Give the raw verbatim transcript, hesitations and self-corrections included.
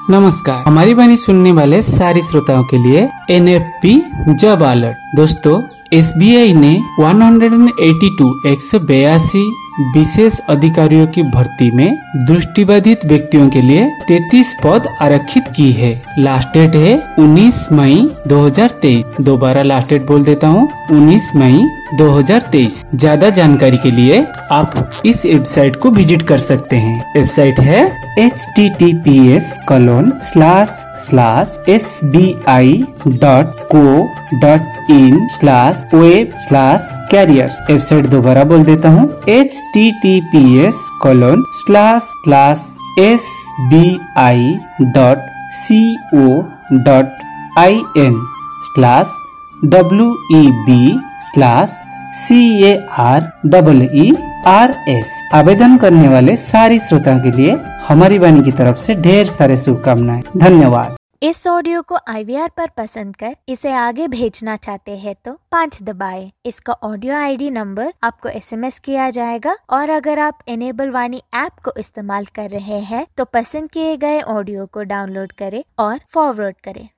नमस्कार, हमारी वाणी सुनने वाले सारे श्रोताओं के लिए N F P job alert. दोस्तों, एस बी आई ने एक सौ बयासी एक सौ बयासी विशेष अधिकारियों की भर्ती में दृष्टिबाधित व्यक्तियों के लिए तैंतीस पद आरक्षित की है। लास्ट डेट है उन्नीस मई दो हज़ार तेईस। दोबारा लास्ट डेट बोल देता हूँ, उन्नीस मई दो हज़ार तेईस। ज्यादा जानकारी के लिए आप इस वेबसाइट को विजिट कर सकते हैं। वेबसाइट है H T T P S colon slash slash S B I dot co dot in slash web slash careers. Website दोबारा बोल देता हूँ, H T T P S colon slash slash S B I dot C O dot I N slash W E B slash C A R double E R S. आवेदन करने वाले सारी श्रोताओं के लिए हमारी वाणी की तरफ से ढेर सारे शुभकामनाएं। धन्यवाद। इस ऑडियो को आई वी आर पर पसंद कर इसे आगे भेजना चाहते हैं तो पाँच दबाएं। इसका ऑडियो आई डी नंबर आपको एस एम एस किया जाएगा और अगर आप इनेबल वाणी ऐप को इस्तेमाल कर रहे हैं तो पसंद किए गए ऑडियो को डाउनलोड करें और फॉरवर्ड करें।